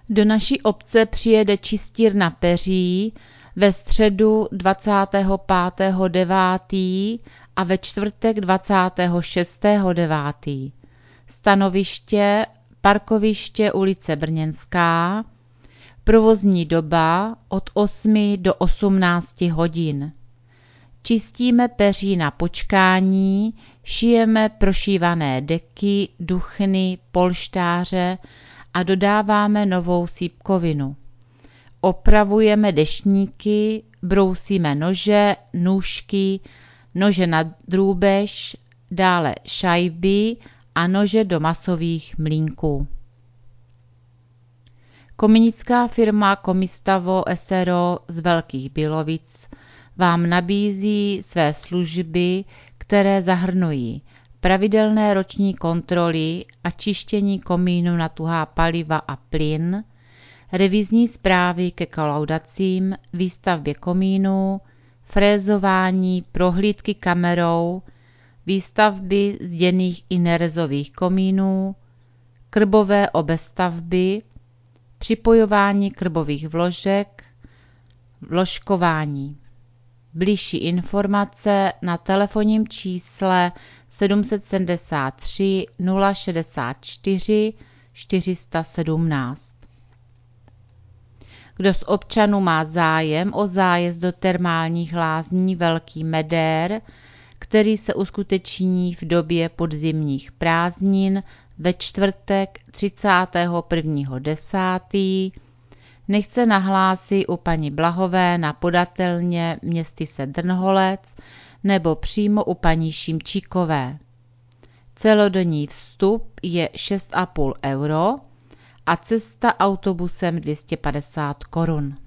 Do naší obce přijede čistírna peří ve středu 25.9. a ve čtvrtek 26.9. Stanoviště parkoviště ulice Brněnská, provozní doba od 8 do 18 hodin. Čistíme peří na počkání, šijeme prošívané deky, duchny, polštáře a dodáváme novou sýpkovinu. Opravujeme deštníky, brousíme nože, nůžky, nože na drůbež, dále šajby a nože do masových mlýnků. Kominická firma Komistavo s.r.o. z Velkých Bílovic vám nabízí své služby, které zahrnují pravidelné roční kontroly a čištění komínu na tuhá paliva a plyn, revizní zprávy ke kolaudacím, výstavbě komínů, frézování, prohlídky kamerou, výstavby zděných i nerezových komínů, krbové obestavby, připojování krbových vložek, vložkování. Bližší informace na telefonním čísle 773 064 417. Kdo z občanů má zájem o zájezd do termálních lázní Velký Medér, který se uskuteční v době podzimních prázdnin ve čtvrtek 31.10., nechť se nahlásí u paní Blahové na podatelně Městyse Drnholec nebo přímo u paní Šimčíkové. Celodenní vstup je 6,5 € a cesta autobusem 250 korun.